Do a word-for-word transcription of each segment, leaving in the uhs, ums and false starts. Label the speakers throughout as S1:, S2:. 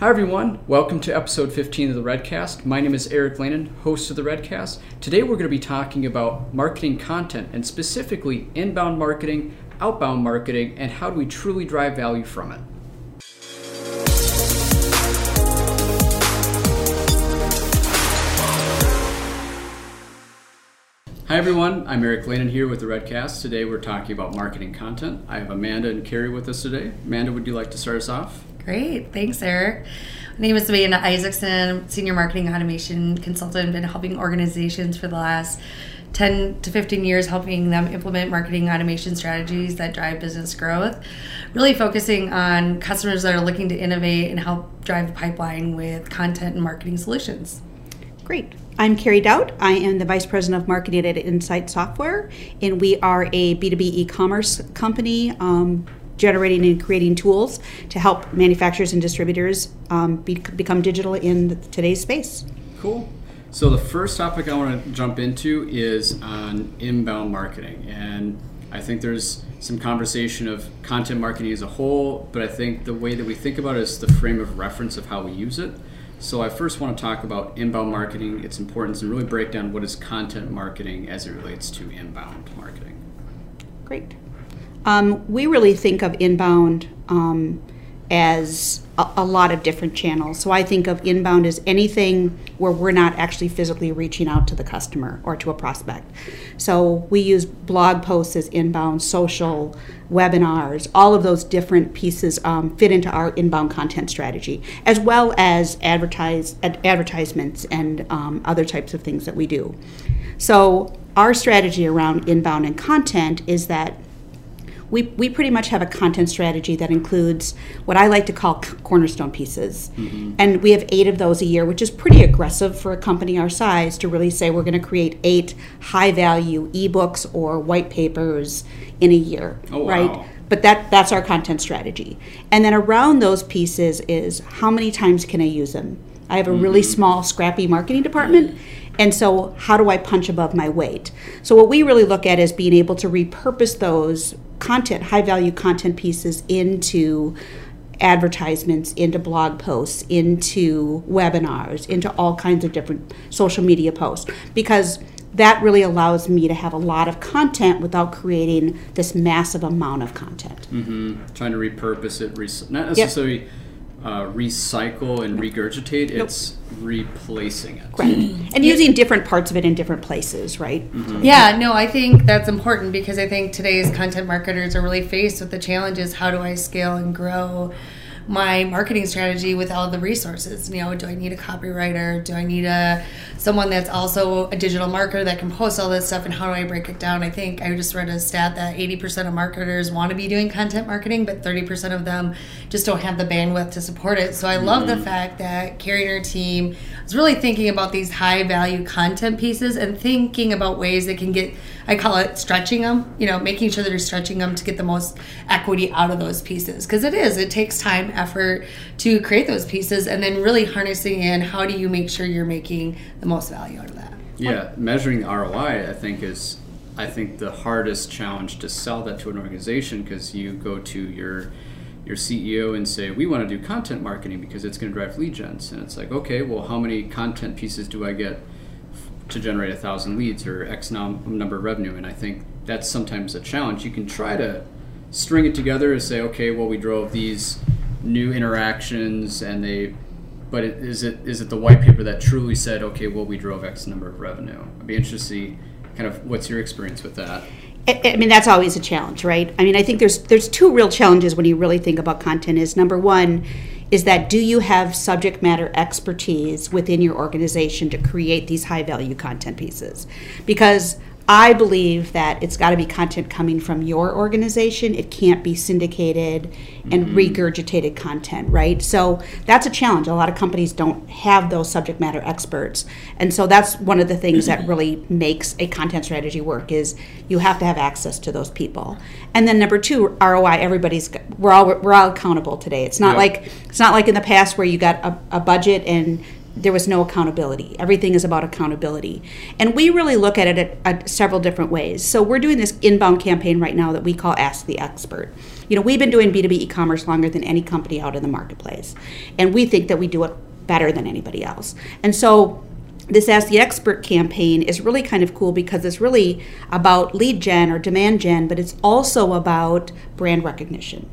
S1: Hi everyone, welcome to episode fifteen of the Redcast. My name is Eric Lanin, host of the Redcast. Today we're going to be talking about marketing content and specifically inbound marketing, outbound marketing, and how do we truly drive value from it. Hi everyone, I'm Eric Lanin here with the Redcast. Today we're talking about marketing content. I have Amanda and Carrie with us today. Amanda, would you like to start us off?
S2: Great. Thanks, Eric. My name is Amanda Isaacson, Senior Marketing Automation Consultant. I've been helping organizations for the last ten to fifteen years, helping them implement marketing automation strategies that drive business growth, really focusing on customers that are looking to innovate and help drive the pipeline with content and marketing solutions.
S3: Great. I'm Carrie Dowd. I am the Vice President of Marketing at Insight Software, and we are a B two B e-commerce company um, generating and creating tools to help manufacturers and distributors um, be, become digital in the, today's space.
S1: Cool. So the first topic I want to jump into is on inbound marketing. And I think there's some conversation of content marketing as a whole, but I think the way that we think about it is the frame of reference of how we use it. So I first want to talk about inbound marketing, its importance, and really break down what is content marketing as it relates to inbound marketing.
S3: Great. Um, we really think of inbound um, as a, a lot of different channels. So I think of inbound as anything where we're not actually physically reaching out to the customer or to a prospect. So we use blog posts as inbound, social, webinars, all of those different pieces um, fit into our inbound content strategy, as well as advertise, ad- advertisements and um, other types of things that we do. So our strategy around inbound and content is that We, we pretty much have a content strategy that includes what I like to call cornerstone pieces. Mm-hmm. And we have eight of those a year, which is pretty aggressive for a company our size to really say we're going to create eight high-value ebooks or white papers in a year,
S1: oh,
S3: right?
S1: Wow.
S3: But that that's our content strategy. And then around those pieces is how many times can I use them? I have a mm-hmm. really small, scrappy marketing department. Mm-hmm. And so how do I punch above my weight? So what we really look at is being able to repurpose those content, high-value content pieces into advertisements, into blog posts, into webinars, into all kinds of different social media posts, because that really allows me to have a lot of content without creating this massive amount of content.
S1: Mm-hmm. Trying to repurpose it, re- not necessarily yep. uh, recycle and regurgitate, nope. It's replacing it.
S3: Right. And using different parts of it in different places, right?
S2: Mm-hmm. Yeah, no, I think that's important because I think today's content marketers are really faced with the challenges. How do I scale and grow my marketing strategy with all the resources? You know, do I need a copywriter? Do I need a someone that's also a digital marketer that can post all this stuff? And how do I break it down? I think I just read a stat that eighty percent of marketers want to be doing content marketing, but thirty percent of them just don't have the bandwidth to support it. So I mm-hmm. love the fact that Carrie and her team is really thinking about these high value content pieces and thinking about ways that can get, I call it stretching them, you know, making sure that you're stretching them to get the most equity out of those pieces. Because it is, it takes time, effort to create those pieces, and then really harnessing in how do you make sure you're making the most value out of that.
S1: Yeah, measuring the R O I, I think, is I think the hardest challenge to sell that to an organization, because you go to your your C E O and say, we want to do content marketing because it's going to drive lead gens. And it's like, okay, well, how many content pieces do I get to generate a thousand leads or X number of revenue? And I think that's sometimes a challenge. You can try to string it together and say, okay, well, we drove these new interactions and they, but it, is it is it the white paper that truly said, okay, well, we drove X number of revenue? I'd be interested to see kind of what's your experience with that.
S3: I mean, that's always a challenge, right? I mean, I think there's there's two real challenges when you really think about content. Is number one is that do you have subject matter expertise within your organization to create these high value content pieces? Because I believe that it's got to be content coming from your organization. It can't be syndicated and mm-hmm. regurgitated content, right? So that's a challenge. A lot of companies don't have those subject matter experts. And so that's one of the things that really makes a content strategy work is you have to have access to those people. And then number two, R O I, everybody's, we're all we're all accountable today. It's not yeah. like it's not like in the past where you got a, a budget and there was no accountability. Everything is about accountability. And we really look at it at, at several different ways. So we're doing this inbound campaign right now that we call Ask the Expert. You know, we've been doing B two B e-commerce longer than any company out in the marketplace. And we think that we do it better than anybody else. And so this Ask the Expert campaign is really kind of cool because it's really about lead gen or demand gen, but it's also about brand recognition.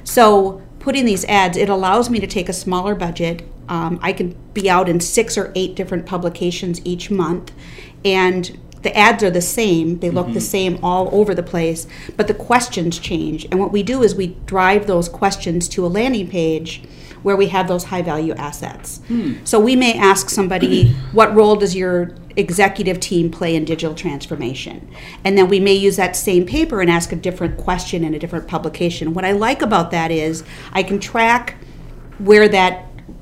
S3: So putting these ads, it allows me to take a smaller budget. Um, I can be out in six or eight different publications each month, and the ads are the same. They look mm-hmm. the same all over the place, but the questions change. And what we do is we drive those questions to a landing page where we have those high-value assets. Hmm. So we may ask somebody, what role does your executive team play in digital transformation? And then we may use that same paper and ask a different question in a different publication. What I like about that is I can track where that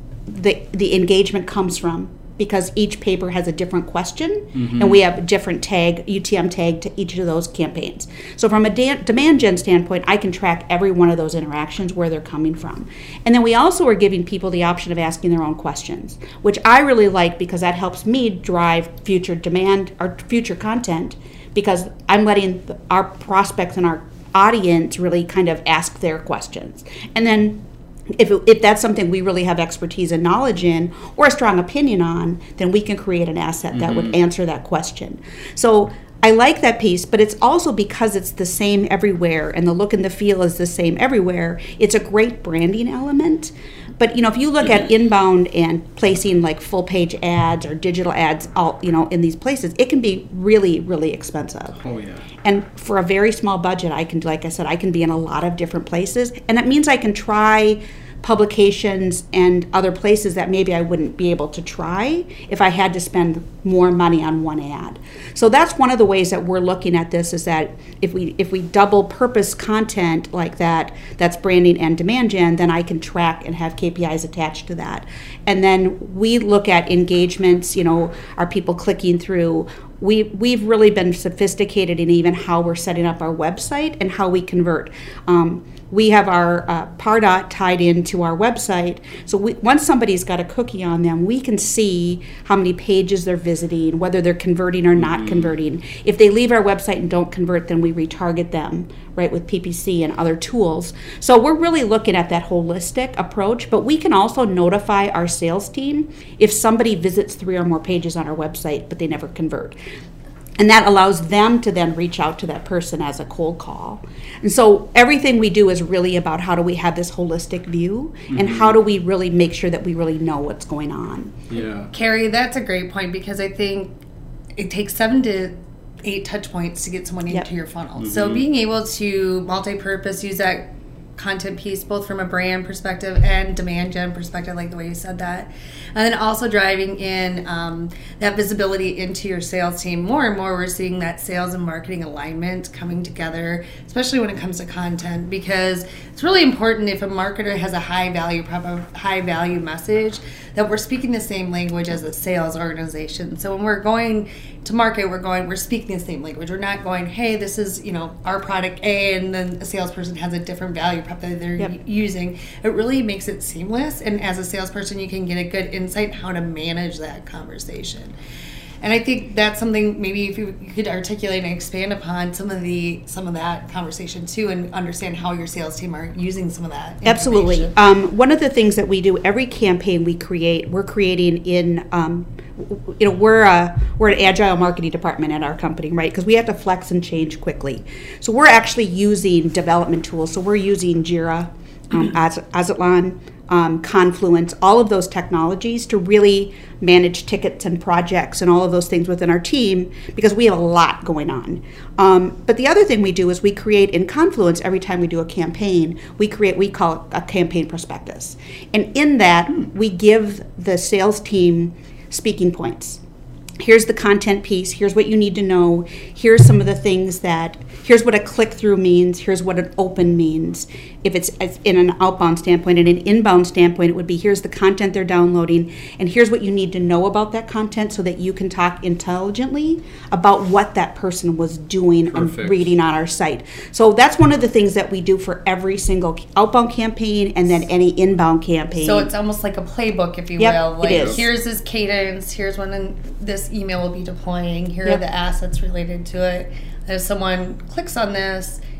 S3: the the engagement comes from, because each paper has a different question, mm-hmm. and we have a different tag, U T M tag to each of those campaigns. So from a da- demand gen standpoint, I can track every one of those interactions, where they're coming from. And then we also are giving people the option of asking their own questions, which I really like because that helps me drive future demand or future content, because I'm letting the, our prospects and our audience really kind of ask their questions. And then If, if that's something we really have expertise and knowledge in or a strong opinion on, then we can create an asset that mm-hmm. would answer that question. So I like that piece, but it's also because it's the same everywhere and the look and the feel is the same everywhere. It's a great branding element. But you know, if you look at inbound and placing like full page ads or digital ads, all you know, in these places, it can be really, really expensive.
S1: Oh yeah.
S3: And for a very small budget, I can, like I said, I can be in a lot of different places, and that means I can try publications and other places that maybe I wouldn't be able to try if I had to spend more money on one ad. So that's one of the ways that we're looking at this, is that if we if we double purpose content like that, that's branding and demand gen, then I can track and have K P Is attached to that. And then we look at engagements, you know, are people clicking through? We, we've really been sophisticated in even how we're setting up our website and how we convert. Um, we have our uh, Pardot tied into our website, so we, once somebody's got a cookie on them, we can see how many pages they're visiting, whether they're converting or not mm-hmm. converting. If they leave our website and don't convert, then we retarget them, right, with P P C and other tools. So we're really looking at that holistic approach, but we can also notify our sales team if somebody visits three or more pages on our website, but they never convert. And that allows them to then reach out to that person as a cold call. And so everything we do is really about how do we have this holistic view, mm-hmm. and how do we really make sure that we really know what's going on.
S1: Yeah.
S2: Carrie, that's a great point, because I think it takes seven to eight touch points to get someone
S3: Yep.
S2: into your funnel.
S1: Mm-hmm.
S2: So being able to multi-purpose, use that content piece both from a brand perspective and demand gen perspective, like the way you said that, and then also driving in um, that visibility into your sales team. More and more we're seeing that sales and marketing alignment coming together, especially when it comes to content, because it's really important if a marketer has a high value prop, a high value message, that we're speaking the same language as a sales organization. So when we're going to market, we're going, we're speaking the same language. We're not going, hey, this is, you know, our product A, and then a salesperson has a different value prop that they're
S3: Yep.
S2: u- using. It really makes it seamless, and as a salesperson, you can get a good insight how to manage that conversation. And I think that's something maybe if you, you could articulate and expand upon some of the some of that conversation too, and understand how your sales team are using some of that.
S3: Absolutely. Um, one of the things that we do every campaign we create, we're creating in, um, w- you know, we're a, we're an agile marketing department at our company, right? Because we have to flex and change quickly. So we're actually using development tools. So we're using Jira, um, Az- Azatlan, um, Confluence, all of those technologies to really manage tickets and projects and all of those things within our team, because we have a lot going on. Um, but the other thing we do is we create in Confluence, every time we do a campaign, we create, we call it a campaign prospectus. And in that, we give the sales team speaking points. Here's the content piece, here's what you need to know, here's some of the things that, here's what a click-through means, here's what an open means. If it's in an outbound standpoint, and an inbound standpoint, it would be here's the content they're downloading, and here's what you need to know about that content so that you can talk intelligently about what that person was doing
S1: Perfect.
S3: and reading on our site. So that's one of the things that we do for every single outbound campaign and then any inbound campaign.
S2: So it's almost like a playbook, if you
S3: Yep,
S2: will.
S3: it
S2: Like,
S3: is.
S2: here's this cadence, here's when this email will be deploying, here
S3: Yep.
S2: are the assets related to it. If someone clicks on this,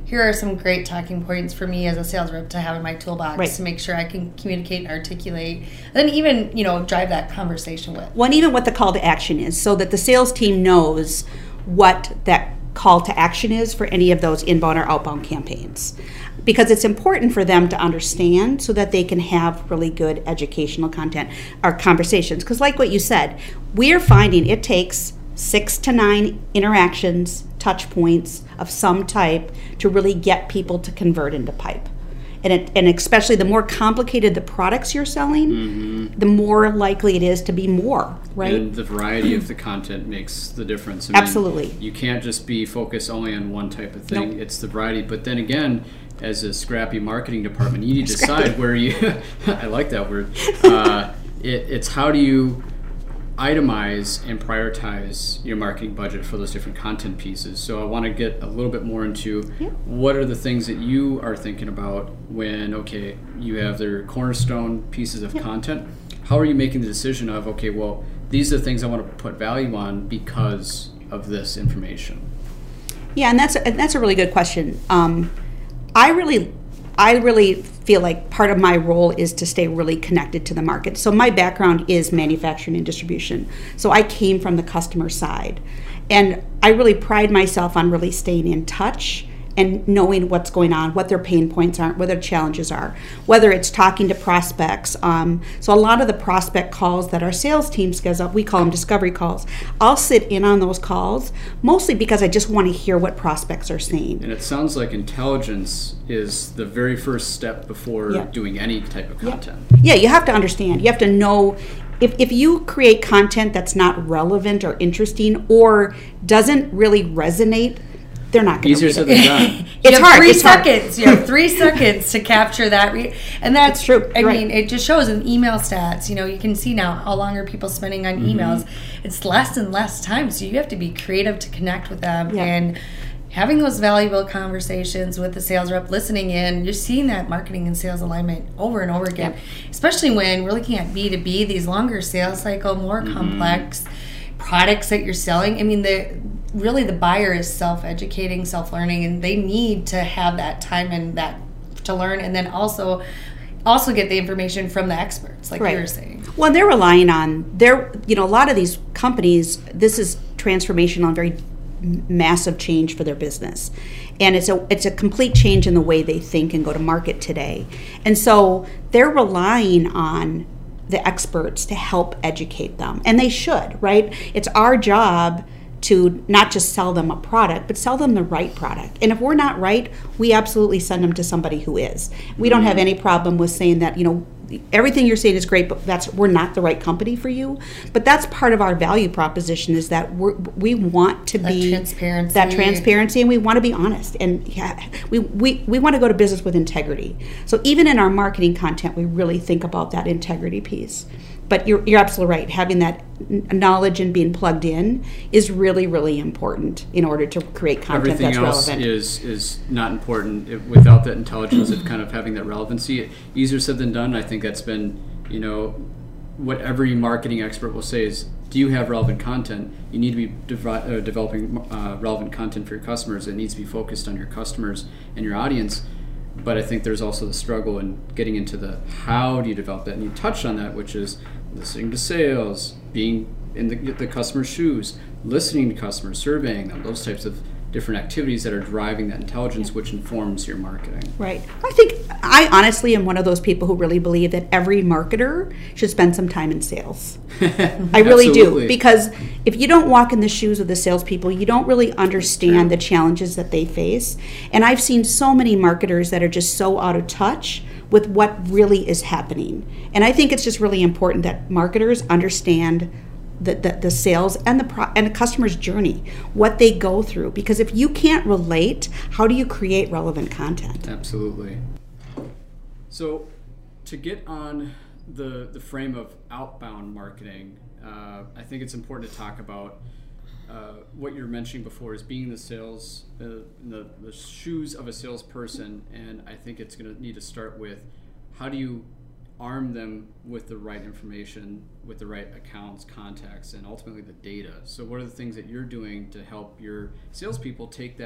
S2: here are some great talking points for me as a sales rep to have in my toolbox
S3: Right.
S2: to make sure I can communicate and articulate, and then even, you know, drive that conversation with.
S3: Well, and even what the call to action is, so that the sales team knows what that call to action is for any of those inbound or outbound campaigns. Because it's important for them to understand so that they can have really good educational content or conversations. Because like what you said, we are finding it takes six to nine interactions, touch points of some type to really get people to convert into pipe. And, it, and especially the more complicated the products you're selling, mm-hmm. the more likely it is to be more, right?
S1: And the variety of the content makes the difference. I mean,
S3: Absolutely.
S1: You can't just be focused only on one type of thing.
S3: Nope.
S1: It's the variety. But then again, as a scrappy marketing department, you need to decide where you, I like that word, uh, it, it's how do you itemize and prioritize your marketing budget for those different content pieces. So I want to get a little bit more into
S3: yeah.
S1: what are the things that you are thinking about when, okay, you have their cornerstone pieces of yeah. content. How are you making the decision of, okay, well, these are the things I want to put value on because of this information?
S3: Yeah, and that's and that's a really good question. Um, I really, I really feel like part of my role is to stay really connected to the market. So my background is manufacturing and distribution. So I came from the customer side, and I really pride myself on really staying in touch and knowing what's going on, what their pain points are, what their challenges are, whether it's talking to prospects. Um, so a lot of the prospect calls that our sales team schedules, we call them discovery calls. I'll sit in on those calls, mostly because I just want to hear what prospects are saying.
S1: And it sounds like intelligence is the very first step before
S3: yeah.
S1: doing any type of content.
S3: Yeah. yeah, you have to understand. You have to know if, if you create content that's not relevant or interesting or doesn't really resonate, they're not going to
S1: Easier said than done.
S2: It's
S3: you have
S2: hard. Three
S3: it's
S2: seconds.
S3: Hard.
S2: You have three seconds to capture that, re- and that's
S3: it's true.
S2: I
S3: You're
S2: mean,
S3: right.
S2: it just shows in email stats. You know, you can see now how long are people spending on mm-hmm. emails. It's less and less time, so you have to be creative to connect with them
S3: yeah.
S2: and having those valuable conversations with the sales rep, listening in. You're seeing that marketing and sales alignment over and over again,
S3: yeah.
S2: especially when we're looking at B two B, these longer sales cycle, more mm-hmm. complex products that you're selling. I mean, the really the buyer is self-educating, self-learning, and they need to have that time and that to learn, and then also also get the information from the experts, like
S3: right.
S2: you were saying.
S3: Well, they're relying on their, you know, a lot of these companies, this is transformational and very massive change for their business. And it's a it's a complete change in the way they think and go to market today. And so they're relying on the experts to help educate them. And they should, right? It's our job to not just sell them a product, but sell them the right product. And if we're not right, we absolutely send them to somebody who is. We don't have any problem with saying that, you know, everything you're saying is great, but that's we're not the right company for you. But that's part of our value proposition, is that we're, we want to
S2: that
S3: be
S2: transparency.
S3: that transparency, and we want to be honest, and yeah, we, we we want to go to business with integrity. So even in our marketing content, we really think about that integrity piece. But you're you're absolutely right. Having that knowledge and being plugged in is really, really important in order to create content
S1: Everything
S3: that's
S1: else
S3: relevant.
S1: is is not important it, without that intelligence of kind of having that relevancy. Easier said than done. I think that's been, you know, what every marketing expert will say is, do you have relevant content? You need to be devi- uh, developing uh, relevant content for your customers. It needs to be focused on your customers and your audience. But I think there's also the struggle in getting into the how do you develop that. And you touched on that, which is listening to sales, being in the, the customer's shoes, listening to customers, surveying them, those types of different activities that are driving that intelligence, which informs your marketing.
S3: Right. I think I honestly am one of those people who really believe that every marketer should spend some time in sales. I really do. Because if you don't walk in the shoes of the salespeople, you don't really understand the challenges that they face. And I've seen so many marketers that are just so out of touch with what really is happening. And I think it's just really important that marketers understand The, the, the sales and the pro, and the customer's journey, what they go through. Because if you can't relate, how do you create relevant content?
S1: Absolutely. So to get on the, the frame of outbound marketing, uh, I think it's important to talk about uh, what you're mentioning before is being the sales, uh, the, the shoes of a salesperson. And I think it's going to need to start with, how do you arm them with the right information, with the right accounts, contacts, and ultimately the data. So what are the things that you're doing to help your salespeople take that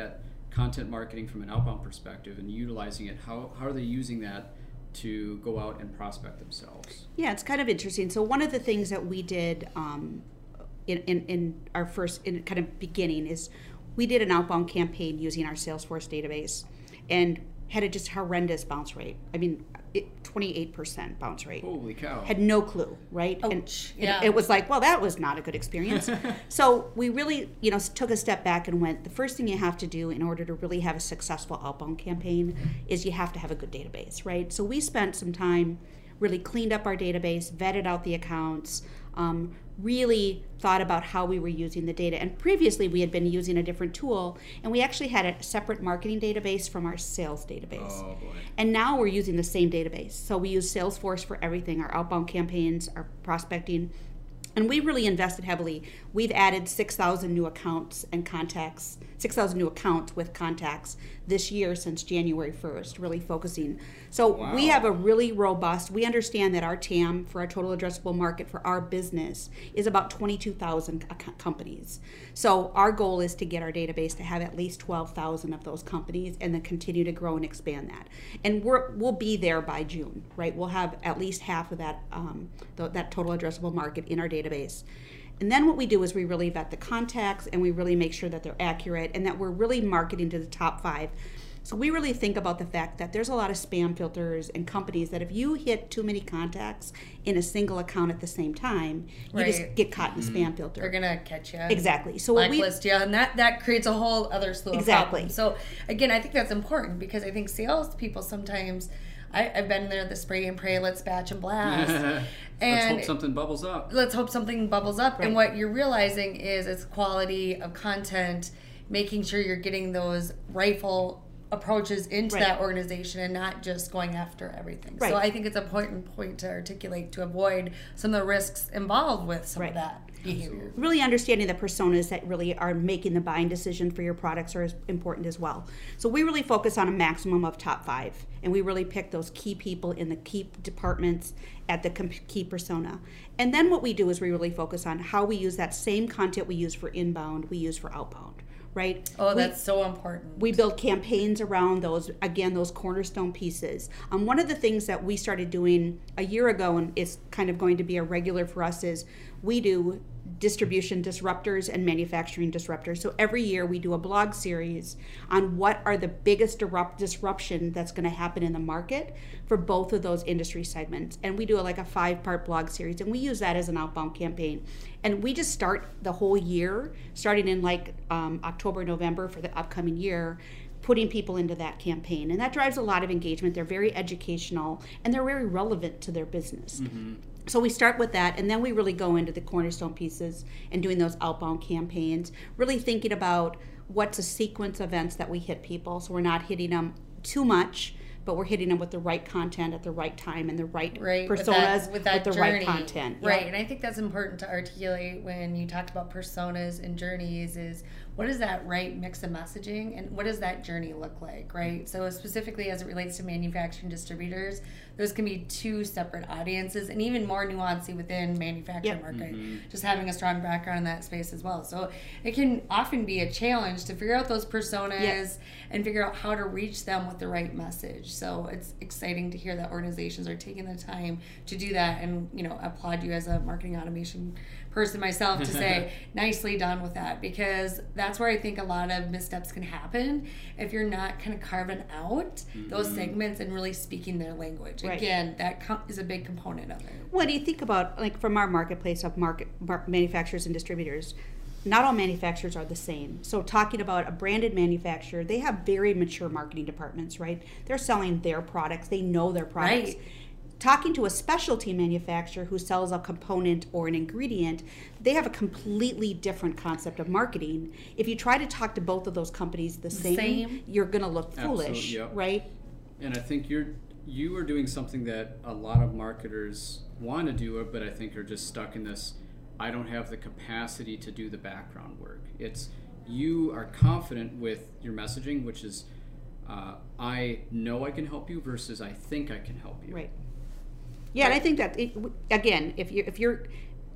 S1: content marketing from an outbound perspective and utilizing it, how, how are they using that to go out and prospect themselves?
S3: Yeah, it's kind of interesting. So one of the things that we did um, in, in, in our first in kind of beginning is we did an outbound campaign using our Salesforce database and had a just horrendous bounce rate. I mean, it, twenty-eight percent bounce rate.
S1: Holy cow.
S3: Had no clue, right?
S2: Ouch.
S3: And
S2: Yeah.
S3: it, it was like, well, that was not a good experience. So we really, you know, took a step back and went, the first thing you have to do in order to really have a successful outbound campaign is you have to have a good database, right? So we spent some time, really cleaned up our database, vetted out the accounts, um, really thought about how we were using the data. And previously we had been using a different tool, and we actually had a separate marketing database from our sales database.
S1: Oh boy.
S3: And now we're using the same database. So we use Salesforce for everything, our outbound campaigns, our prospecting. And we really invested heavily. We've added six thousand new accounts and contacts, six thousand new accounts with contacts this year since January first, really focusing. So
S1: Wow.
S3: we have a really robust, we understand that our T A M for our total addressable market for our business is about twenty-two thousand ac- companies. So our goal is to get our database to have at least twelve thousand of those companies and then continue to grow and expand that. And we're, we'll be there by June, right? We'll have at least half of that, um, th- that total addressable market in our database. And then what we do is we really vet the contacts and we really make sure that they're accurate and that we're really marketing to the top five. So we really think about the fact that there's a lot of spam filters and companies that if you hit too many contacts in a single account at the same time, you just
S2: Right.
S3: get caught in the spam filter.
S2: They're gonna catch you.
S3: Exactly. So what we
S2: Blacklist you, and that that creates a whole other slew of
S3: Exactly.
S2: problems. So again, I think that's important because I think salespeople sometimes. I, I've been there, the spray and pray, let's batch and blast.
S1: Let's
S2: and
S1: hope something bubbles up.
S2: let's hope something bubbles up.
S3: Right.
S2: And what you're realizing is it's quality of content, making sure you're getting those rightful approaches into
S3: Right.
S2: that organization and not just going after everything.
S3: Right.
S2: So I think it's an important point to articulate to avoid some of the risks involved with some
S3: Right.
S2: of that behavior.
S3: really understanding the personas that really are making the buying decision for your products are as important as well. So we really focus on a maximum of top five, and we really pick those key people in the key departments at the com- key persona. And then what we do is we really focus on how we use that same content we use for inbound, we use for outbound, right?
S2: Oh,
S3: We-
S2: that's so important.
S3: we build campaigns around those, again, those cornerstone pieces. Um, one of the things that we started doing a year ago and is kind of going to be a regular for us is we do distribution disruptors and manufacturing disruptors. So every year we do a blog series on what are the biggest disrupt- disruption that's going to happen in the market for both of those industry segments. And we do a, like a five-part blog series, and we use that as an outbound campaign. And we just start the whole year, starting in like um, October, November for the upcoming year, putting people into that campaign. And that drives a lot of engagement. They're very educational, and they're very relevant to their business.
S1: Mm-hmm.
S3: So we start with that, and then we really go into the cornerstone pieces and doing those outbound campaigns, really thinking about what's a sequence of events that we hit people, so we're not hitting them too much, but we're hitting them with the right content at the right time and the right,
S2: right
S3: personas
S2: with, that, with, that
S3: the
S2: journey.
S3: right content.
S2: Right,
S3: Yep.
S2: and I think that's important to articulate when you talked about personas and journeys is what is that right mix of messaging and what does that journey look like, right? So specifically as it relates to manufacturing distributors, those can be two separate audiences and even more nuanced within manufacturing
S3: Yep.
S2: market,
S1: Mm-hmm.
S2: just having a strong background in that space as well. So it can often be a challenge to figure out those personas
S3: Yep.
S2: and figure out how to reach them with the right message. So it's exciting to hear that organizations are taking the time to do that, and you know, applaud you as a marketing automation person myself to say nicely done with that, because that's where I think a lot of missteps can happen if you're not kind of carving out mm-hmm. those segments and really speaking their language.
S3: Right.
S2: Again, that com- is a big component of it.
S3: What do you think about, like, from our marketplace of market mar- manufacturers and distributors? Not all manufacturers are the same. So talking about a branded manufacturer, they have very mature marketing departments, right? They're selling their products. They know their products.
S2: Right.
S3: Talking to a specialty manufacturer who sells a component or an ingredient, they have a completely different concept of marketing. If you try to talk to both of those companies the same,
S2: Same.
S3: you're going to look foolish,
S1: Absolutely, yep.
S3: right?
S1: And I think you're you are doing something that a lot of marketers want to do, but I think are just stuck in this, I don't have the capacity to do the background work. It's you are confident with your messaging, which is uh, I know I can help you versus I think I can help you.
S3: Right. Yeah, and I think that it, again, if you if you're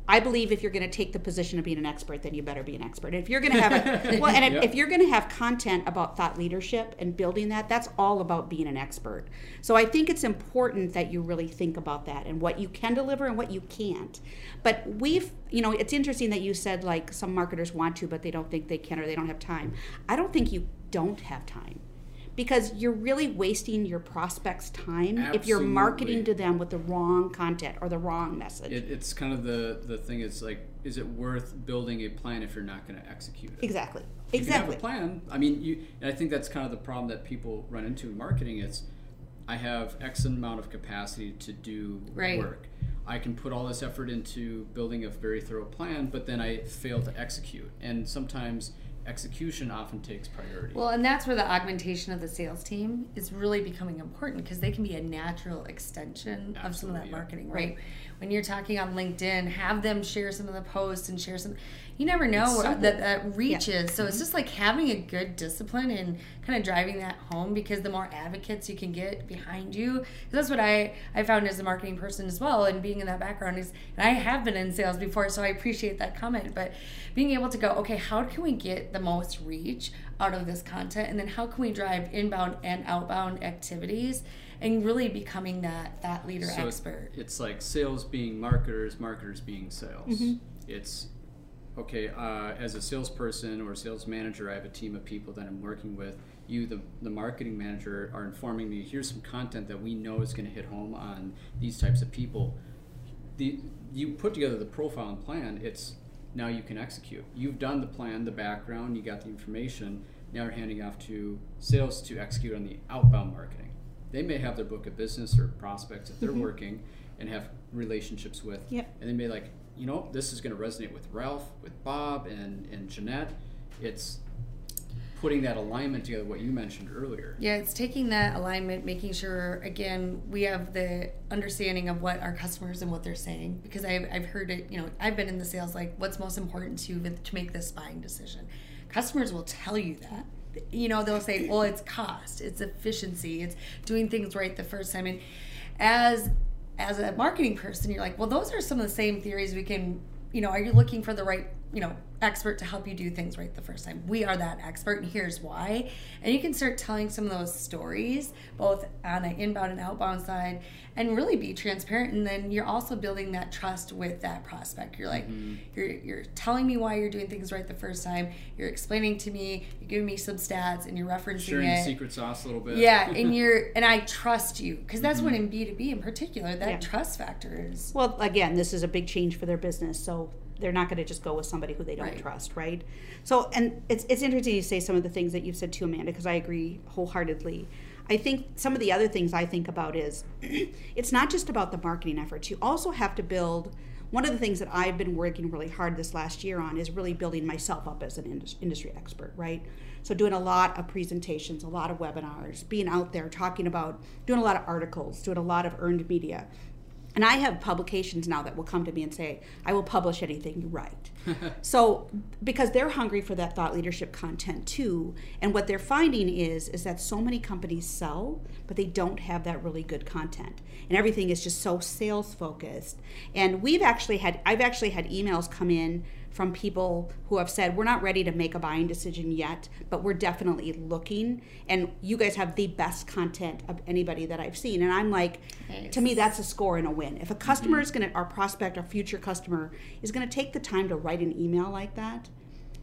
S3: I believe if you're going to take the position of being an expert, then you better be an expert. If you're going to have a, well, and if,
S1: Yep.
S3: if you're going to have content about thought leadership and building that, that's all about being an expert. So I think it's important that you really think about that and what you can deliver and what you can't. But we've, you know, it's interesting that you said like some marketers want to, but they don't think they can or they don't have time. I don't think you don't have time. Because you're really wasting your prospects' time if you're marketing to them with the wrong content or the wrong message.
S1: It, it's kind of the, the thing is like, is it worth building a plan if you're not going to execute it?
S3: Exactly.
S1: If
S3: Exactly.
S1: you have a plan, I mean, you, and I think that's kind of the problem that people run into in marketing. It's, I have X amount of capacity to do
S2: Right.
S1: work. I can put all this effort into building a very thorough plan, but then I fail to execute. And sometimes execution often takes priority.
S2: Well, and that's where the augmentation of the sales team is really becoming important because they can be a natural extension of some of that
S1: Absolutely, yeah.
S2: marketing, right? When you're talking on LinkedIn, have them share some of the posts and share some. You never know
S1: It's
S2: what
S1: simple.
S2: that, that reaches.
S3: Yeah.
S2: So it's just like having a good discipline and kind of driving that home because the more advocates you can get behind you. That's what I, I found as a marketing person as well, and being in that background is, and I have been in sales before, so I appreciate that comment, but being able to go, okay, how can we get the most reach out of this content, and then how can we drive inbound and outbound activities and really becoming that that leader
S1: So
S2: expert.
S1: It's like sales being marketers, marketers being sales.
S3: Mm-hmm.
S1: It's okay. Uh, as a salesperson or sales manager, I have a team of people that I'm working with. You, the the marketing manager, are informing me. Here's some content that we know is going to hit home on these types of people. The you put together the profile and plan. It's now you can execute. You've done the plan, the background. You got the information. Now you're handing off to sales to execute on the outbound marketing. They may have their book of business or prospects that they're
S3: Mm-hmm.
S1: working and have relationships with.
S3: Yep.
S1: And they may like, you know, this is going to resonate with Ralph, with Bob, and, and Jeanette. It's putting that alignment together, what you mentioned earlier.
S2: Yeah, it's taking that alignment, making sure, again, we have the understanding of what our customers and what they're saying. Because I've, I've heard it, you know, I've been in the sales, like, what's most important to you to make this buying decision? Customers will tell you that. You know, they'll say, well, it's cost, it's efficiency, it's doing things right the first time. And as, as a marketing person, you're like, well, those are some of the same theories we can, you know, are you looking for the right, you know, expert to help you do things right the first time? We are that expert, and here's why. And you can start telling some of those stories, both on the inbound and outbound side, and really be transparent. And then you're also building that trust with that prospect. You're like, mm-hmm. you're you're telling me why you're doing things right the first time. You're explaining to me. You're giving me some stats, and you're referencing
S1: Sharing
S2: it.
S1: the secret sauce a little bit.
S2: Yeah, and you're and I trust you, because that's
S1: Mm-hmm.
S2: what in B two B in particular, that
S3: Yeah.
S2: trust factor is.
S3: Well, again, this is a big change for their business, so they're not going to just go with somebody who they don't
S2: Right.
S3: trust, right? So, and it's it's interesting you say some of the things that you've said too, Amanda, because I agree wholeheartedly. I think some of the other things I think about is it's not just about the marketing efforts. You also have to build. One of the things that I've been working really hard this last year on is really building myself up as an indus- industry expert, right? So doing a lot of presentations, a lot of webinars, being out there talking about, doing a lot of articles, doing a lot of earned media. And I have publications now that will come to me and say, I will publish anything you write. So, because they're hungry for that thought leadership content too. And what they're finding is, is that so many companies sell, but they don't have that really good content. And everything is just so sales focused. And we've actually had, I've actually had emails come in from people who have said, we're not ready to make a buying decision yet, but we're definitely looking. And you guys have the best content of anybody that I've seen. And I'm like,
S2: Nice.
S3: to me, that's a score and a win. If a customer is going to, our prospect, our future customer, is going to take the time to write an email like that,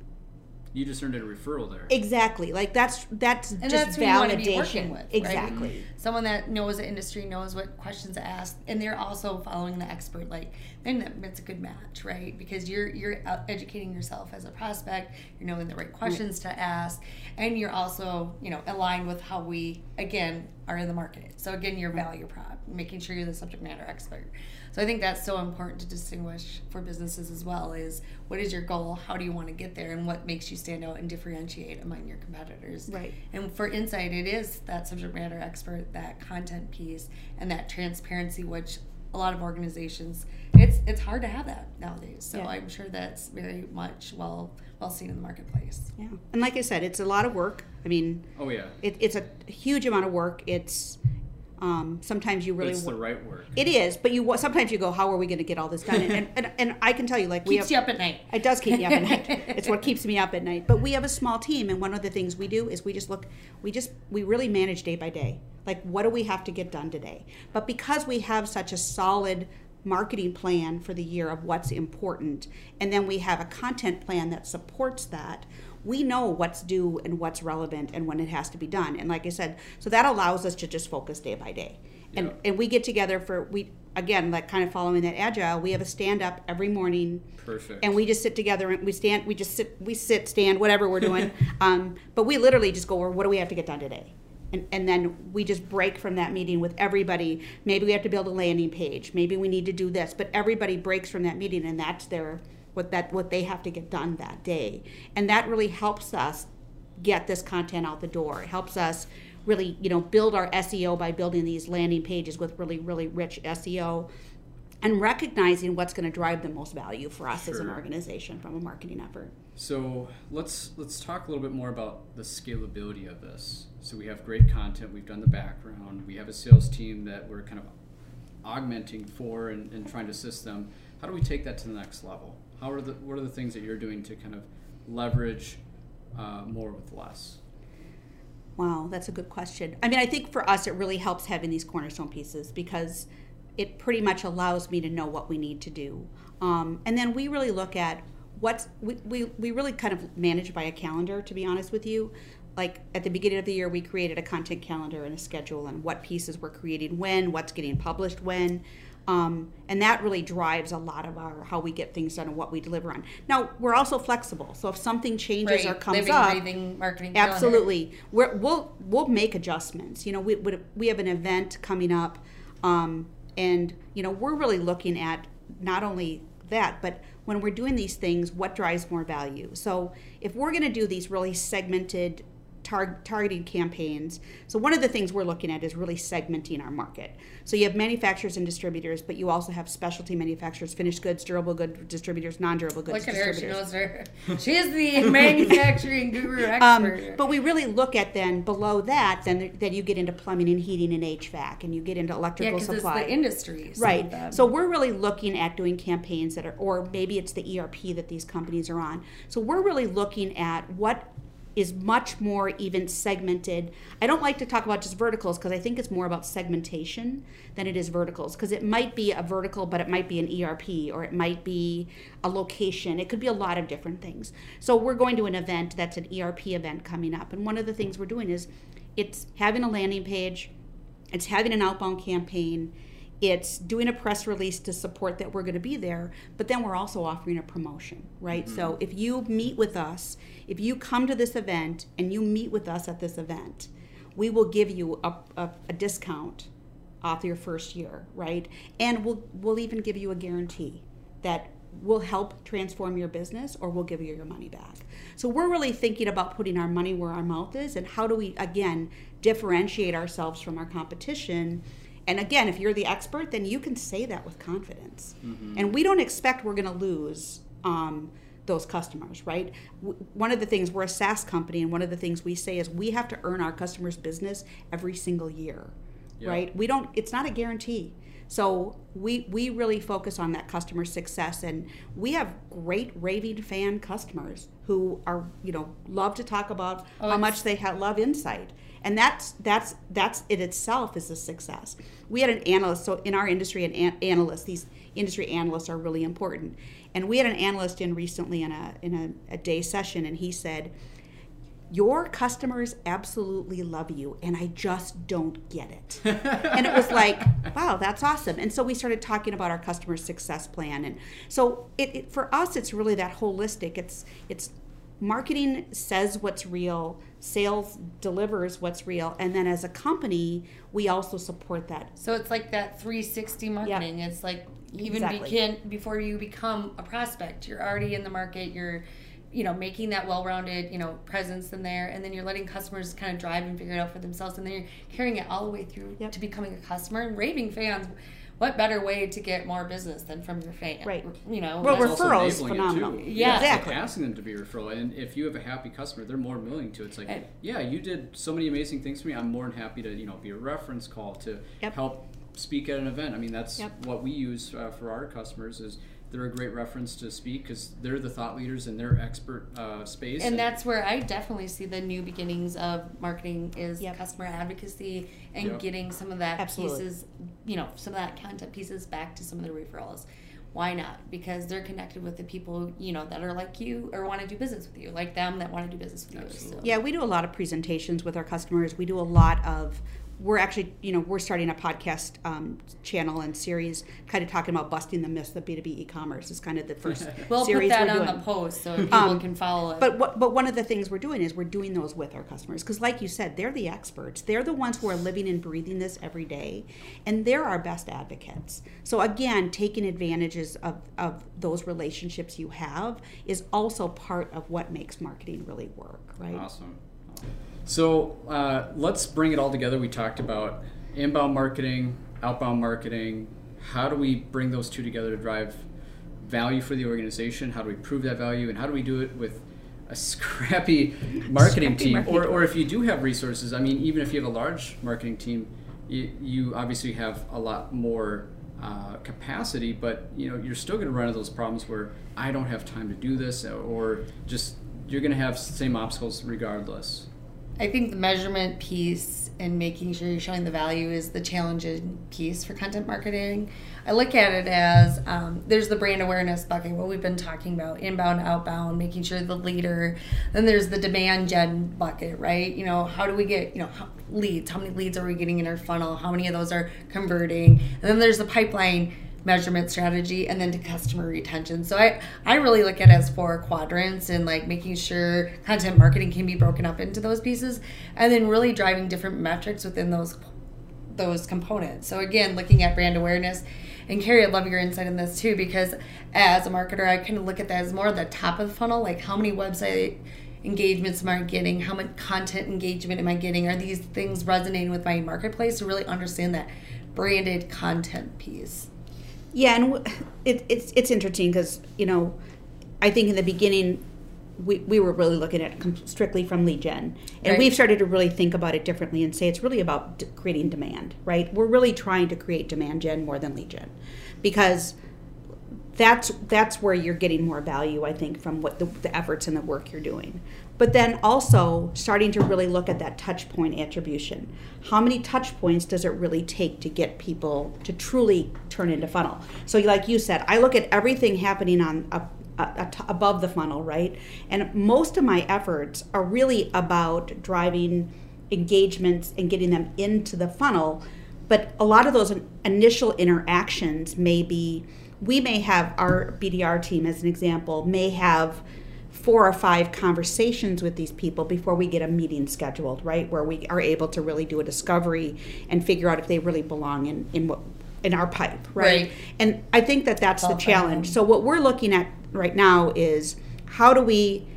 S1: You just earned a referral there.
S3: exactly. Like that's that's
S2: And
S3: just
S2: that's who you want to be
S3: validation.
S2: working with, right?
S3: Exactly.
S2: Someone that knows the industry, knows what questions to ask, and they're also following the expert. Like, then that- that's a good match, right? Because you're you're out educating yourself as a prospect, you're knowing the right questions to ask, and you're also, you know, aligned with how we again are in the market. So again, your value prop, making sure you're the subject matter expert. So I think that's so important to distinguish for businesses as well. Is what is your goal? How do you want to get there? And what makes you stand out and differentiate among your competitors?
S3: Right.
S2: And for Insight, it is that subject matter expert, that content piece, and that transparency, which a lot of organizations, it's it's hard to have that nowadays. So
S3: Yeah.
S2: I'm sure that's very much well well seen in the marketplace.
S3: Yeah. And like I said, it's a lot of work. I mean,
S1: Oh yeah.
S3: it, it's a huge amount of work. It's Um, sometimes you really
S1: But it's the right work.
S3: It is, but you sometimes you go, how are we going to get all this done? And, and, and, and I can tell you, like we
S2: Keeps
S3: have,
S2: you up at night.
S3: It does keep me up at night. It's what keeps me up at night. But we have a small team, and one of the things we do is we just look, we just we really manage day by day. Like, what do we have to get done today? But because we have such a solid marketing plan for the year of what's important, and then we have a content plan that supports that, we know what's due and what's relevant and when it has to be done. And like I said, so that allows us to just focus day by day. And
S1: Yeah.
S3: and we get together for, we again, like kind of following that agile, we have a stand up every morning.
S1: Perfect.
S3: And we just sit together and we stand, we just sit, we sit, stand, whatever we're doing. um, but we literally just go, well, what do we have to get done today? And, and then we just break from that meeting with everybody. Maybe we have to build a landing page. Maybe we need to do this. But everybody breaks from that meeting, and that's their what that what they have to get done that day. And that really helps us get this content out the door. It helps us really, you know, build our S E O by building these landing pages with really, really rich S E O, and recognizing what's going to drive the most value for us as an
S1: Sure.
S3: organization from a marketing effort.
S1: So let's let's talk a little bit more about the scalability of this. So we have great content, we've done the background, we have a sales team that we're kind of augmenting for and, and trying to assist them. How do we take that to the next level? How are the what are the things that you're doing to kind of leverage uh, more with less?
S3: Wow, that's a good question. I mean, I think for us, it really helps having these cornerstone pieces because it pretty much allows me to know what we need to do. Um, and then we really look at what's, we, we, we really kind of manage by a calendar, to be honest with you. Like at the beginning of the year, we created a content calendar and a schedule and what pieces we're creating when, what's getting published when. Um, and that really drives a lot of our how we get things done and what we deliver on. Now, we're also flexible. So if something changes
S2: Right.
S3: or comes
S2: Living,
S3: up,
S2: breathing marketing calendar.
S3: absolutely, we're, we'll we'll make adjustments. You know, we we have an event coming up, um, and you know we're really looking at not only that, but when we're doing these things, what drives more value. So if we're going to do these really segmented tar- targeting campaigns, so one of the things we're looking at is really segmenting our market. So you have manufacturers and distributors, but you also have specialty manufacturers, finished goods, durable good distributors, non-durable goods
S2: Look at her,
S3: distributors.
S2: she knows her. She's the manufacturing guru
S3: Um,
S2: expert.
S3: but we really look at then below that, then then you get into plumbing and heating and H V A C, and you get into
S2: yeah,
S3: electrical
S2: because it's
S3: supply.
S2: the industry. So
S3: Right.
S2: the-
S3: So we're really looking at doing campaigns that are, or maybe it's the E R P that these companies are on. So we're really looking at what is much more even segmented. I don't like to talk about just verticals because I think it's more about segmentation than it is verticals, because it might be a vertical, but it might be an E R P, or it might be a location. It could be a lot of different things. So we're going to an event that's an E R P event coming up. And one of the things we're doing is it's having a landing page, it's having an outbound campaign, it's doing a press release to support that we're going to be there, but then we're also offering a promotion, right? Mm-hmm. So if you meet with us, if you come to this event and you meet with us at this event, we will give you a, a, a discount off your first year, right? And we'll we'll even give you a guarantee that will help transform your business, or we'll give you your money back. So we're really thinking about putting our money where our mouth is, and how do we, again, differentiate ourselves from our competition. And again, if you're the expert, then you can say that with confidence. Mm-hmm. And we don't expect we're going to lose um, those customers, right? W- one of the things, we're a SaaS company, and one of the things we say is we have to earn our customers' business every single year, yeah. right? We don't, it's not a guarantee. So we we really focus on that customer success, and we have great raving fan customers who are, you know, love to talk about oh, how much they ha- love Insight. And that's that's that's it itself is a success. We had an analyst, so in our industry, an, an analyst, these industry analysts are really important. And we had an analyst in recently in a in a, a day session, and he said, your customers absolutely love you, and I just don't get it. And it was like, wow, that's awesome. And so we started talking about our customer success plan. And so it, it for us, it's really that holistic. It's it's marketing says what's real, sales delivers what's real, and then as a company, we also support that.
S2: So it's like that three sixty marketing. Yep. It's like even
S3: exactly.
S2: begin, before you become a prospect, you're already in the market, you're you know, making that well-rounded, you know, presence in there, and then you're letting customers kind of drive and figure it out for themselves, and then you're carrying it all the way through yep. to becoming a customer. And raving fans, what better way to get more business than from your fan?
S3: Right.
S2: You know,
S3: well,
S1: It's also
S3: referrals,
S1: enabling it,
S3: phenomenal.
S1: too.
S2: Yeah.
S1: It's like
S3: Exactly.
S1: asking them to be a referral, and if you have a happy customer, they're more willing to. It's like,
S2: And-
S1: yeah, you did so many amazing things for me. I'm more than happy to, you know, be a reference call to
S3: Yep.
S1: help speak at an event. I mean, that's
S3: Yep.
S1: what we use uh, for our customers. Is they're a great reference to speak because they're the thought leaders in their expert uh, space.
S2: And that's where I definitely see the new beginnings of marketing is
S3: Yep.
S2: customer advocacy and
S1: Yep.
S2: getting some of that
S3: Absolutely.
S2: pieces, you know, some of that content pieces back to some of the referrals. Why not? Because they're connected with the people, you know, that are like you or want to do business with you, like them that want to do business with you.
S1: Absolutely.
S2: So.
S3: Yeah, we do a lot of presentations with our customers. We do a lot of, we're actually, you know, we're starting a podcast um, channel and series kind of talking about busting the myths of B two B e-commerce. It's kind of the first
S2: We'll
S3: series
S2: put that
S3: we're
S2: on
S3: doing.
S2: the post so people
S3: Um,
S2: can follow it.
S3: But what, but one of the things we're doing is we're doing those with our customers because, like you said, they're the experts. They're the ones who are living and breathing this every day, and they're our best advocates. So again, taking advantages of, of those relationships you have is also part of what makes marketing really work, right?
S1: Awesome. So uh, let's bring it all together. We talked about inbound marketing, outbound marketing. How do we bring those two together to drive value for the organization? How do we prove that value? And how do we do it with a scrappy marketing
S3: Scrappy
S1: team?
S3: marketing
S1: Or, or if you do have resources, I mean, even if you have a large marketing team, you, you obviously have a lot more uh, capacity, but you know, you're still going to run into those problems where I don't have time to do this, or just you're going to have the same obstacles regardless.
S2: I think the measurement piece and making sure you're showing the value is the challenging piece for content marketing. I look at it as um, there's the brand awareness bucket, what we've been talking about, inbound, outbound, making sure the leader. Then there's the demand gen bucket, right? You know, how do we get, you know, how, leads? How many leads are we getting in our funnel? How many of those are converting? And then there's the pipeline measurement strategy, and then to customer retention. So I, I really look at it as four quadrants and like making sure content marketing can be broken up into those pieces and then really driving different metrics within those those components. So again, looking at brand awareness. And Carrie, I'd love your insight on this too, because as a marketer, I kind of look at that as more the top of the funnel, like how many website engagements am I getting? How much content engagement am I getting? Are these things resonating with my marketplace to really understand that branded content piece?
S3: Yeah, and w- it, it's it's interesting because, you know, I think in the beginning we, we were really looking at it com- strictly from lead gen. And
S2: Right.
S3: we've started to really think about it differently and say it's really about d- creating demand, right? We're really trying to create demand gen more than lead gen because that's that's where you're getting more value, I think, from what the, the efforts and the work you're doing. But then also starting to really look at that touch point attribution. How many touch points does it really take to get people to truly turn into funnel? So like you said, I look at everything happening on a, a, a t- above the funnel, right? And most of my efforts are really about driving engagements and getting them into the funnel. But a lot of those initial interactions may be, we may have, our B D R team as an example, may have four or five conversations with these people before we get a meeting scheduled, right? Where we are able to really do a discovery and figure out if they really belong in, in what in our pipe, right?
S2: Right.
S3: And I think that that's the
S2: Well,
S3: challenge.
S2: um,
S3: So what we're looking at right now is how do we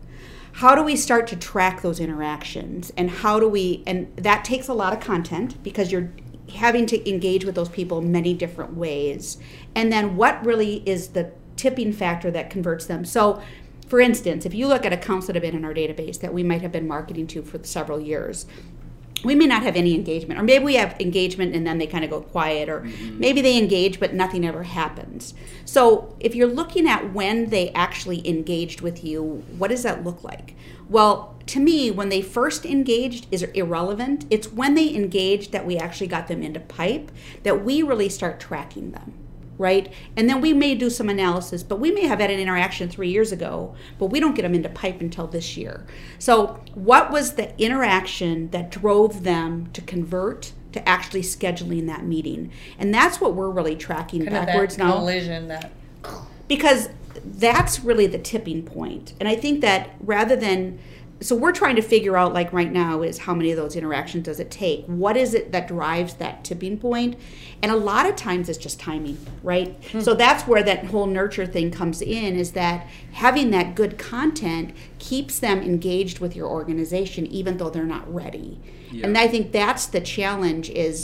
S3: how do we start to track those interactions, and how do we, and that takes a lot of content because you're having to engage with those people many different ways. And then what really is the tipping factor that converts them? So for instance, if you look at accounts that have been in our database that we might have been marketing to for several years, we may not have any engagement, or maybe we have engagement and then they kind of go quiet, or mm-hmm. maybe they engage but nothing ever happens. So if you're looking at when they actually engaged with you, what does that look like? Well, to me, when they first engaged is irrelevant. It's when they engaged that we actually got them into pipe that we really start tracking them. Right? And then we may do some analysis, but we may have had an interaction three years ago, but we don't get them into pipe until this year. So what was the interaction that drove them to convert to actually scheduling that meeting? And that's what we're really tracking
S2: kind
S3: backwards
S2: of that
S3: now.
S2: collision that
S3: Because that's really the tipping point. And I think that rather than, so we're trying to figure out, like right now, is how many of those interactions does it take? What is it that drives that tipping point? And a lot of times it's just timing, right? Hmm. So that's where that whole nurture thing comes in, is that having that good content keeps them engaged with your organization even though they're not ready. Yeah. And I think that's the challenge, is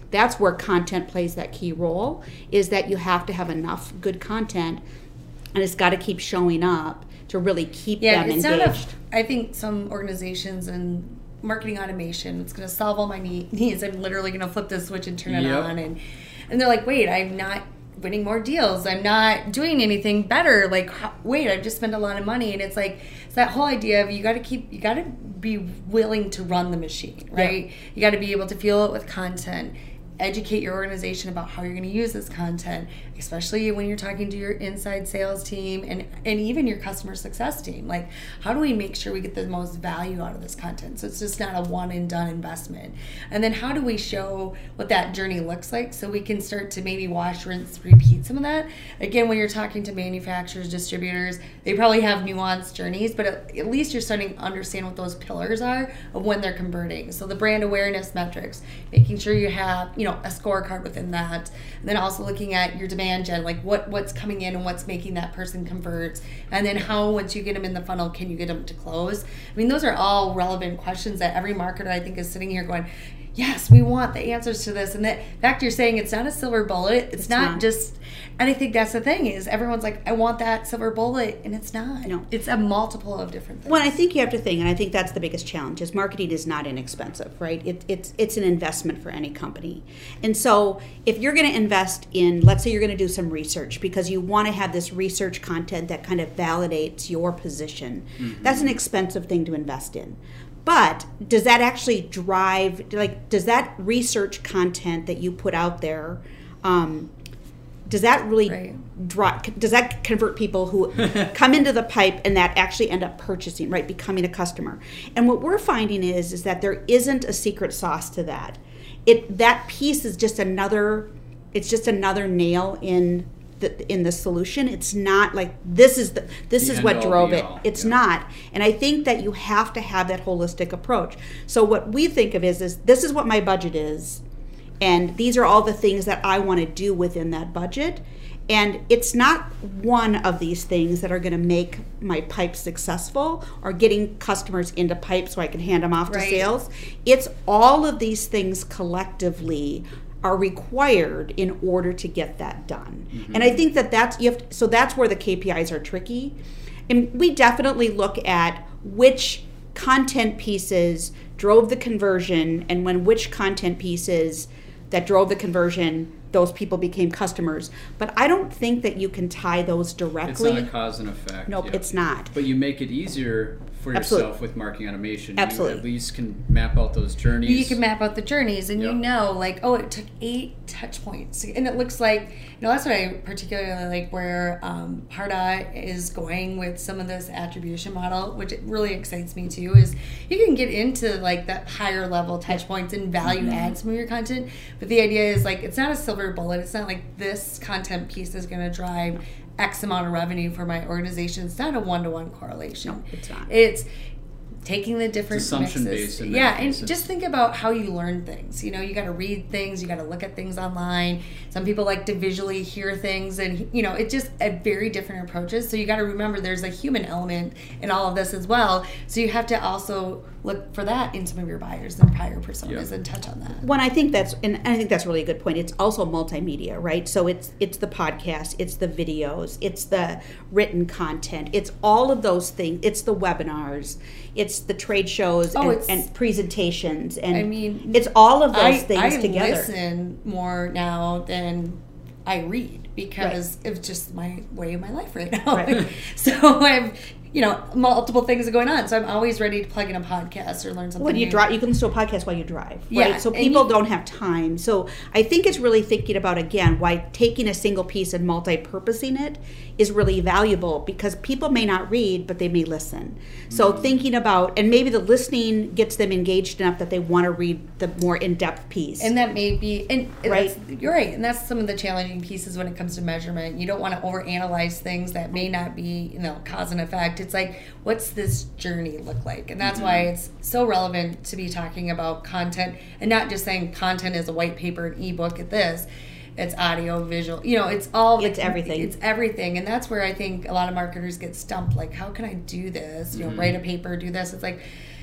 S3: that's where content plays that key role, is that you have to have enough good content, and it's got to keep showing up to really keep
S2: yeah,
S3: them
S2: it's
S3: engaged.
S2: Not a, I think some organizations and marketing automation, it's going to solve all my needs. I'm literally going to flip this switch and turn it
S1: yep.
S2: on. And, and they're like, wait, I'm not winning more deals. I'm not doing anything better. Like, wait, I've just spent a lot of money. And it's like, it's that whole idea of you got to keep, you got to be willing to run the machine, right? Yeah. You got to be able to fuel it with content. Educate your organization about how you're going to use this content, especially when you're talking to your inside sales team and, and even your customer success team. Like, how do we make sure we get the most value out of this content so it's just not a one and done investment? And then how do we show what that journey looks like so we can start to maybe wash, rinse, repeat some of that? Again, when you're talking to manufacturers, distributors, they probably have nuanced journeys, but at, at least you're starting to understand what those pillars are of when they're converting. So the brand awareness metrics, making sure you have, you know, a scorecard within that, and then also looking at your demand gen, like what what's coming in and what's making that person convert, and then how, once you get them in the funnel, can you get them to close? I mean, those are all relevant questions that every marketer, I think, is sitting here going, yes, we want the answers to this. And that fact, you're saying it's not a silver bullet. It's, it's not, not just, and I think that's the thing, is everyone's like, I want that silver bullet, and it's not.
S3: No.
S2: It's a multiple of different things.
S3: Well, I think you have to think, and I think that's the biggest challenge, is marketing is not inexpensive, right? It, it's it's an investment for any company. And so if you're going to invest in, let's say you're going to do some research because you want to have this research content that kind of validates your position, mm-hmm. that's an expensive thing to invest in. But does that actually drive, like, does that research content that you put out there, um, does that really
S2: right.
S3: drive, does that convert people who come into the pipe and that actually end up purchasing, right, becoming a customer? And what we're finding is, is that there isn't a secret sauce to that. It, that piece is just another, it's just another nail in the, in the solution. It's not like this is the this
S1: the
S3: is what drove it.
S1: All.
S3: It's
S1: yeah.
S3: not. And I think that you have to have that holistic approach. So what we think of is, is this is what my budget is, and these are all the things that I want to do within that budget. And it's not one of these things that are going to make my pipe successful or getting customers into pipe so I can hand them off
S2: right.
S3: to sales. It's all of these things collectively are required in order to get that done. Mm-hmm. And I think that that's, you have to, so that's where the K P Is are tricky. And we definitely look at which content pieces drove the conversion, and when which content pieces that drove the conversion, those people became customers. But I don't think that you can tie those directly.
S1: It's not a cause and effect.
S3: Nope,
S1: yeah.
S3: it's not.
S1: But you make it easier for
S3: Absolutely.
S1: yourself with marketing automation.
S3: Absolutely.
S1: You at least can map out those journeys.
S2: You can map out the journeys, and
S1: yep.
S2: you know, like, oh, it took eight touch points. And it looks like, you know, that's what I particularly like, where um, Pardot is going with some of this attribution model, which it really excites me too, is you can get into like that higher level touch points and value mm-hmm. add some of your content. But the idea is like, it's not a silver bullet. It's not like this content piece is going to drive X amount of revenue for my organization. It's not a one-to-one correlation.
S3: No, it's not.
S2: It's taking the different
S1: assumption
S2: mixes.
S1: based.
S2: Yeah, and just think about how you learn things. You know, you got to read things, you got to look at things online. Some people like to visually hear things, and you know, it's just a very different approaches. So you got to remember there's a human element in all of this as well. So you have to also look for that in some of your buyers and prior personas
S1: yeah.
S2: and touch on that.
S3: When I think that's, and I think that's really a good point. It's also multimedia, right? So it's it's the podcast, it's the videos, it's the written content, it's all of those things. It's the webinars, it's the trade shows
S2: oh,
S3: and, and presentations, and
S2: I mean,
S3: it's all of those
S2: I,
S3: things
S2: I
S3: together.
S2: I listen more now than I read because right. it's just my way of my life right now.
S3: Right.
S2: So I've, you know, multiple things are going on. So I'm always ready to plug in a podcast or learn something.
S3: When you
S2: new.
S3: drive, you can listen to a podcast while you drive,
S2: yeah,
S3: right? So people
S2: you,
S3: don't have time. So I think it's really thinking about, again, why taking a single piece and multi-purposing it is really valuable, because people may not read, but they may listen. So mm-hmm. thinking about, and maybe the listening gets them engaged enough that they want to read the more in-depth piece.
S2: And that may be, and
S3: right?
S2: you're right, and that's some of the challenging pieces when it comes to measurement. You don't want to overanalyze things that may not be, you know, cause and effect. It's like, what's this journey look like? And that's mm-hmm. why it's so relevant to be talking about content and not just saying content is a white paper, an ebook at this. It's audio, visual, you know, it's all.
S3: It's everything.
S2: It's everything. And that's where I think a lot of marketers get stumped. Like, how can I do this? You know, mm-hmm. write a paper, do this. It's like,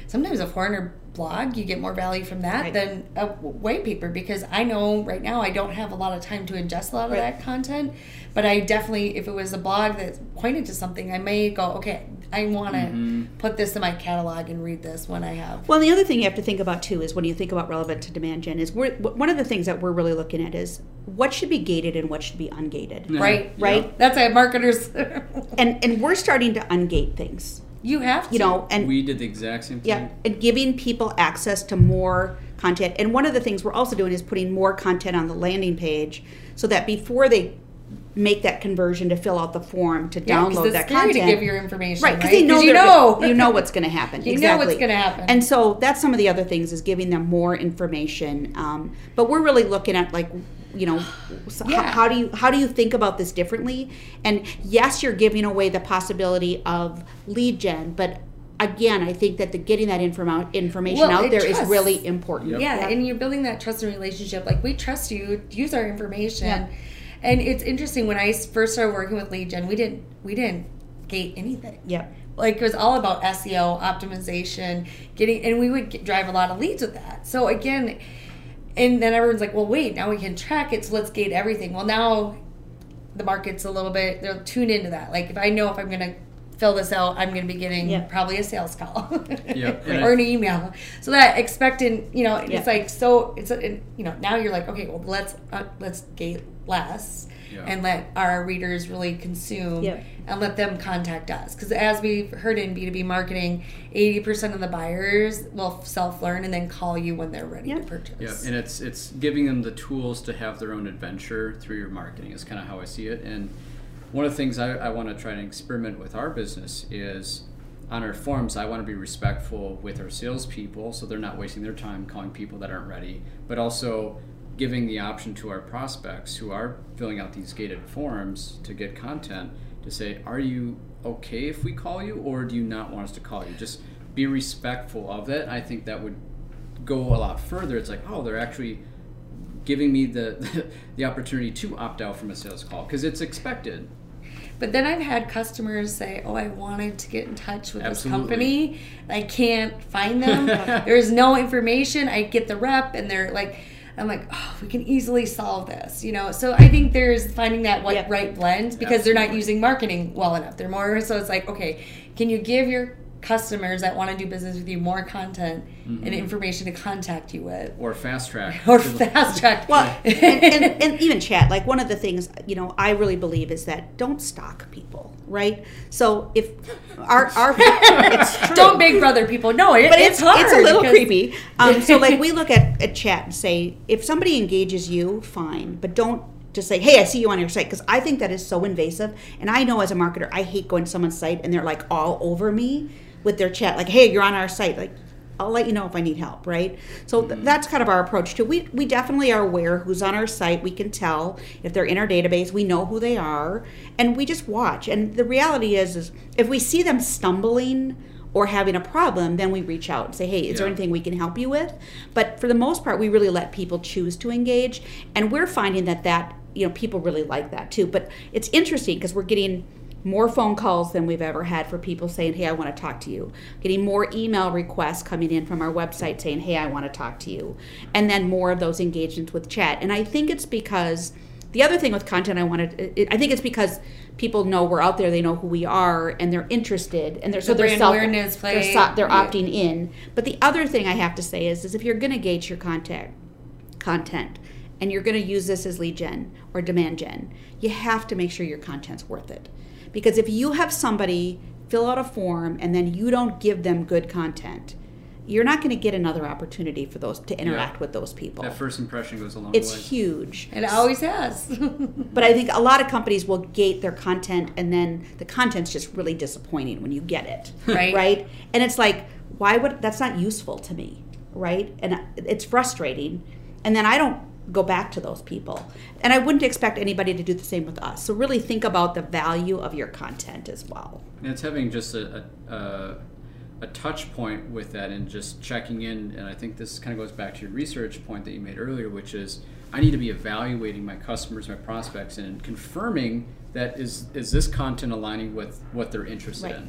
S2: sometimes a four hundred blog, you get more value from that
S3: Right.
S2: than a white paper, because I know right now I don't have a lot of time to ingest a lot of
S3: Right.
S2: that content. But I definitely, if it was a blog that pointed to something, I may go, okay, I want to
S1: Mm-hmm.
S2: put this in my catalog and read this when I have.
S3: Well, the other thing you have to think about too is when you think about relevant to demand gen is we're, one of the things that we're really looking at is what should be gated and what should be ungated.
S1: Yeah.
S2: Right,
S3: Right.
S1: Yeah.
S2: That's why marketers.
S3: And and we're starting to ungate things.
S2: You have to.
S3: You know, and
S1: We did the exact same thing.
S3: yeah, and giving people access to more content. And one of the things we're also doing is putting more content on the landing page so that before they make that conversion to fill out the form to
S2: Yeah, 'cause
S3: download
S2: it's
S3: that
S2: scary
S3: content.
S2: to give your information,
S3: Right,
S2: right?
S3: because they know
S2: you
S3: they're
S2: know.
S3: go- you know what's going to happen.
S2: You know
S3: exactly.
S2: what's gonna happen.
S3: And so that's some of the other things is giving them more information. Um, but we're really looking at like, you know, so how,
S2: Yeah.
S3: how do you how do you think about this differently? And yes, you're giving away the possibility of lead gen, but again, I think that the getting that informa- information
S2: Well,
S3: out
S2: it
S3: there is
S2: trusts.
S3: really important.
S1: Yep.
S2: Yeah, and you're building that trust and relationship. Like, we trust you. Use our information.
S3: Yeah.
S2: And it's interesting, when I first started working with lead gen, we didn't we didn't gate anything.
S3: Yep.
S2: Like, it was all about S E O optimization, getting, and we would get, drive a lot of leads with that. So again, and then everyone's like, well, wait, now we can track it, so let's gate everything. Well, now the market's a little bit, they're tuned into that. Like, if I know if I'm going to fill this out, I'm going to be getting
S3: Yeah.
S2: probably a sales call
S1: Yep.
S2: or an email. So that expectant, you know,
S3: Yeah.
S2: it's like, so it's, a, you know, now you're like, okay, well, let's, uh, let's gate less.
S1: Yeah.
S2: And let our readers really consume,
S3: Yeah.
S2: and let them contact us. Because as we've heard in B two B marketing, eighty percent of the buyers will self-learn and then call you when they're ready
S3: Yeah.
S2: to purchase.
S1: Yeah, and it's it's giving them the tools to have their own adventure through your marketing is kind of how I see it. And one of the things I, I want to try and experiment with our business is on our forums, I want to be respectful with our salespeople so they're not wasting their time calling people that aren't ready, but also giving the option to our prospects who are filling out these gated forms to get content to say, are you okay if we call you, or do you not want us to call you? Just be respectful of it. I think that would go a lot further. It's like, oh, they're actually giving me the the opportunity to opt out from a sales call because it's expected.
S2: But then I've had customers say, oh, I wanted to get in touch with
S1: Absolutely.
S2: this company. I can't find them. There's no information. I get the rep, and they're like, I'm like, oh, we can easily solve this, you know? So I think there's finding that what,
S3: Yeah.
S2: right blend, because they're not
S1: Absolutely.
S2: using marketing well enough. They're more, so it's like, okay, can you give your customers that want to do business with you more content
S1: Mm-hmm.
S2: and information to contact you with?
S1: Or fast track.
S2: Or
S1: to the-
S2: fast track.
S3: Well, and, and, and even chat, like one of the things, you know, I really believe is that don't stalk people, right? So if our, our it's true.
S2: Don't Big Brother people. No, it,
S3: But
S2: it's,
S3: it's,
S2: hard.
S3: it's a little
S2: because-
S3: creepy. Um, so like we look at, at chat and say, if somebody engages you, fine, but don't just say, hey, I see you on your site, because I think that is so invasive. And I know as a marketer, I hate going to someone's site and they're like all over me with their chat, like, hey, you're on our site, like, I'll let you know if I need help, right? So th- that's kind of our approach too. We we definitely are aware who's on our site. We can tell if they're in our database. We know who they are, and we just watch. And the reality is, is if we see them stumbling or having a problem, then we reach out and say, hey, is there
S1: Yeah.
S3: anything we can help you with? But for the most part, we really let people choose to engage, and we're finding that that you know people really like that too. But it's interesting because we're getting more phone calls than we've ever had for people saying, hey, I want to talk to you. Getting more email requests coming in from our website saying, hey, I want to talk to you. And then more of those engagements with chat. And I think it's because the other thing with content I wanted, it, I think it's because people know we're out there, they know who we are, and they're interested, and they're so
S2: The
S3: they're
S2: brand
S3: self,
S2: awareness
S3: they're,
S2: play.
S3: so, they're
S2: Yeah.
S3: opting in. But the other thing I have to say is, is if you're going to gauge your content, content, and you're going to use this as lead gen or demand gen, you have to make sure your content's worth it. Because if you have somebody fill out a form and then you don't give them good content, you're not going to get another opportunity for those to interact
S1: Yeah.
S3: with those people.
S1: That first impression goes a long
S3: It's
S1: way.
S3: huge.
S2: It always has.
S3: But I think a lot of companies will gate their content, and then the content's just really disappointing when you get it.
S2: Right.
S3: Right? And it's like, why would that's not useful to me, right? And it's frustrating. And then I don't go back to those people. And I wouldn't expect anybody to do the same with us. So really think about the value of your content as well.
S1: And it's having just a, a, a, a touch point with that and just checking in. And I think this kind of goes back to your research point that you made earlier, which is I need to be evaluating my customers, my prospects, and confirming that is is this content aligning with what they're interested
S3: Right.
S1: in.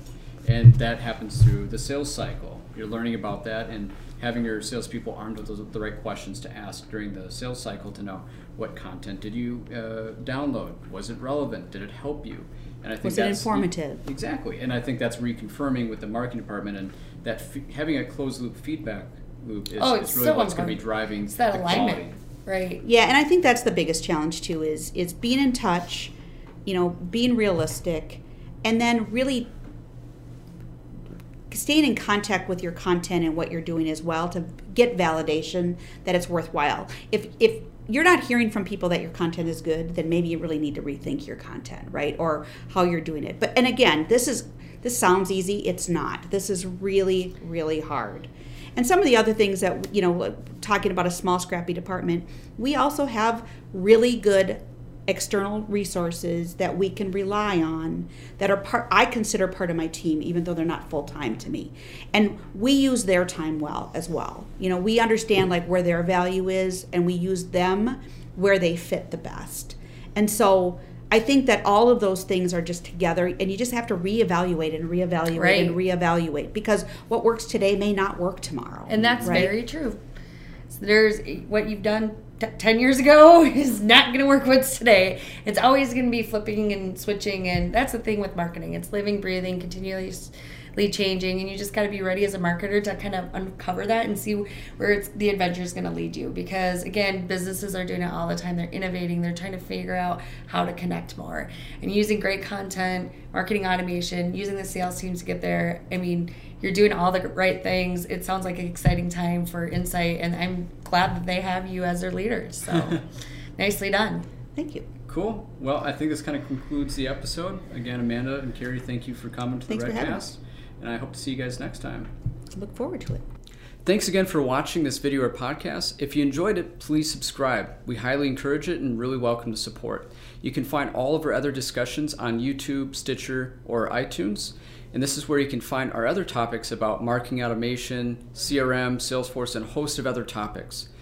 S1: And that happens through the sales cycle. You're learning about that and having your salespeople armed with those, the right questions to ask during the sales cycle to know what content did you uh, download? Was it relevant? Did it help you? And I think
S3: Was
S1: that's
S3: it informative?
S1: Exactly. And I think that's reconfirming with the marketing department, and that f- having a closed loop feedback loop is,
S2: Oh,
S1: is
S2: it's
S1: really
S2: so
S1: what's going to be
S2: important.
S1: driving
S2: It's that
S1: the
S2: alignment,
S1: quality.
S2: right?
S3: Yeah, and I think that's the biggest challenge too is is being in touch, you know, being realistic, and then really staying in contact with your content and what you're doing as well to get validation that it's worthwhile. If if you're not hearing from people that your content is good, then maybe you really need to rethink your content, right? Or how you're doing it. But and again, this is this sounds easy, it's not. This is really, really hard. And some of the other things that, you know, talking about a small, scrappy department, we also have really good external resources that we can rely on that are part, I consider part of my team, even though they're not full-time to me. And we use their time well as well. You know, we understand like where their value is, and we use them where they fit the best. And so I think that all of those things are just together, and you just have to reevaluate and reevaluate
S2: Right.
S3: and reevaluate, because what works today may not work tomorrow.
S2: And that's
S3: right?
S2: very true. So there's what you've done t- ten years ago is not going to work with today. It's always going to be flipping and switching. And that's the thing with marketing. It's living, breathing, continuously changing. And you just got to be ready as a marketer to kind of uncover that and see where it's, the adventure is going to lead you. Because again, businesses are doing it all the time. They're innovating. They're trying to figure out how to connect more. And using great content, marketing automation, using the sales teams to get there. I mean, you're doing all the right things. It sounds like an exciting time for Insight, and I'm glad that they have you as their leaders. So nicely done.
S3: Thank you.
S1: Cool. Well, I think this kind of concludes the episode. Again, Amanda and Carrie, thank you for coming to
S3: Thanks
S1: the
S3: for having
S1: Redcast. And I hope to see you guys next time.
S3: Look forward to it.
S1: Thanks again for watching this video or podcast. If you enjoyed it, please subscribe. We highly encourage it and really welcome the support. You can find all of our other discussions on YouTube, Stitcher, or iTunes. And this is where you can find our other topics about marketing automation, C R M, Salesforce, and a host of other topics.